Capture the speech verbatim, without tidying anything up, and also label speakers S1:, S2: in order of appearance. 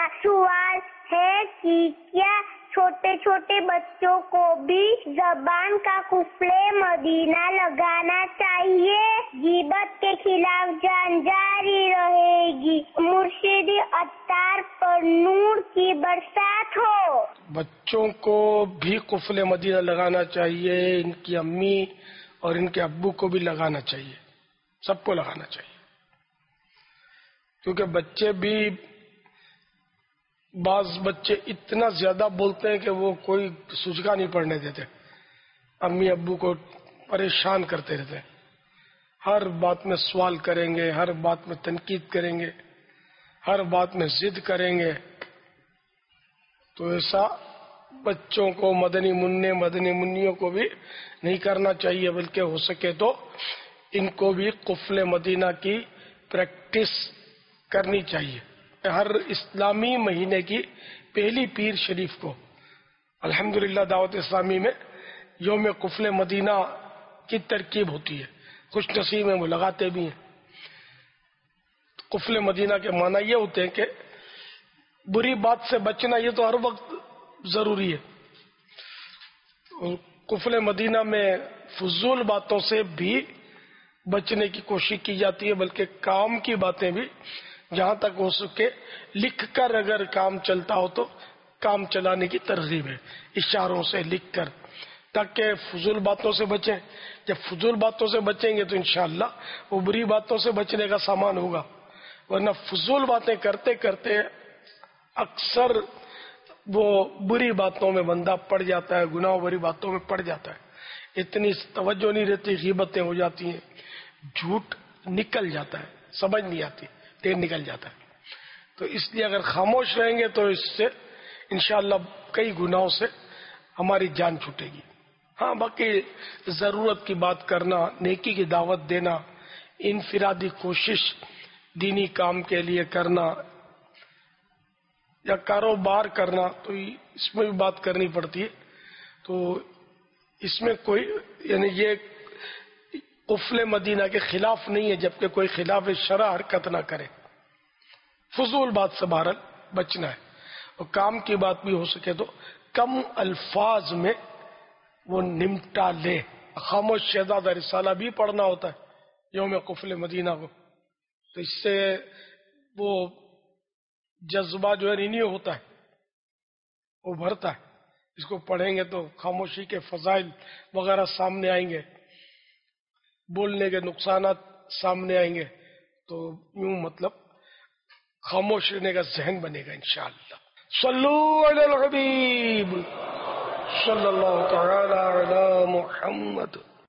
S1: سوال ہے کہ کیا چھوٹے چھوٹے بچوں کو بھی زبان کا قفل مدینہ لگانا چاہیے؟ غیبت کے خلاف جان جاری رہے گی۔ مرشد عطار پر نور کی برسات ہو۔
S2: بچوں کو بھی قفل مدینہ لگانا چاہیے، ان کی امی اور ان کے ابو کو بھی لگانا چاہیے، سب کو لگانا چاہیے، کیونکہ بچے بھی، بعض بچے اتنا زیادہ بولتے ہیں کہ وہ کوئی سجگا نہیں پڑنے دیتے، امی ابو کو پریشان کرتے رہتے ہیں، ہر بات میں سوال کریں گے، ہر بات میں تنقید کریں گے، ہر بات میں ضد کریں گے۔ تو ایسا بچوں کو، مدنی منع مدنی منیوں کو بھی نہیں کرنا چاہیے، بلکہ ہو سکے تو ان کو بھی قفل مدینہ کی پریکٹس کرنی چاہیے۔ ہر اسلامی مہینے کی پہلی پیر شریف کو الحمدللہ دعوت اسلامی میں یوم قفل مدینہ کی ترکیب ہوتی ہے، خوش نصیب میں وہ لگاتے بھی ہیں۔ قفل مدینہ کے معنی یہ ہوتے ہیں کہ بری بات سے بچنا، یہ تو ہر وقت ضروری ہے۔ قفل مدینہ میں فضول باتوں سے بھی بچنے کی کوشش کی جاتی ہے، بلکہ کام کی باتیں بھی جہاں تک ہو سکے لکھ کر، اگر کام چلتا ہو تو کام چلانے کی ترغیب ہے، اشاروں سے لکھ کر، تاکہ فضول باتوں سے بچیں۔ جب فضول باتوں سے بچیں گے تو انشاءاللہ وہ بری باتوں سے بچنے کا سامان ہوگا، ورنہ فضول باتیں کرتے کرتے اکثر وہ بری باتوں میں بندہ پڑ جاتا ہے، گناہ بری باتوں میں پڑ جاتا ہے، اتنی توجہ نہیں رہتی، غیبتیں ہو جاتی ہیں، جھوٹ نکل جاتا ہے، سمجھ نہیں آتی، دیر نکل جاتا ہے۔ تو اس لیے اگر خاموش رہیں گے تو اس سے انشاءاللہ کئی گناہوں سے ہماری جان چھوٹے گی۔ ہاں، باقی ضرورت کی بات کرنا، نیکی کی دعوت دینا، انفرادی کوشش دینی کام کے لیے کرنا یا کاروبار کرنا، تو اس میں بھی بات کرنی پڑتی ہے۔ تو اس میں کوئی، یعنی یہ قفل مدینہ کے خلاف نہیں ہے، جبکہ کوئی خلاف شرع حرکت نہ کرے۔ فضول بات سے بہرحال بچنا ہے، اور کام کی بات بھی ہو سکے تو کم الفاظ میں وہ نمٹا لے۔ خاموش شہزادہ رسالہ بھی پڑھنا ہوتا ہے یوم قفل مدینہ کو، تو اس سے وہ جذبہ جو ہے رینیو ہوتا ہے، وہ بھرتا ہے۔ اس کو پڑھیں گے تو خاموشی کے فضائل وغیرہ سامنے آئیں گے، بولنے کے نقصانات سامنے آئیں گے، تو یوں مطلب خاموش رہنے کا ذہن بنے گا انشاءاللہ۔ صلو علی الحبیب صلی اللہ تعالی علی محمد۔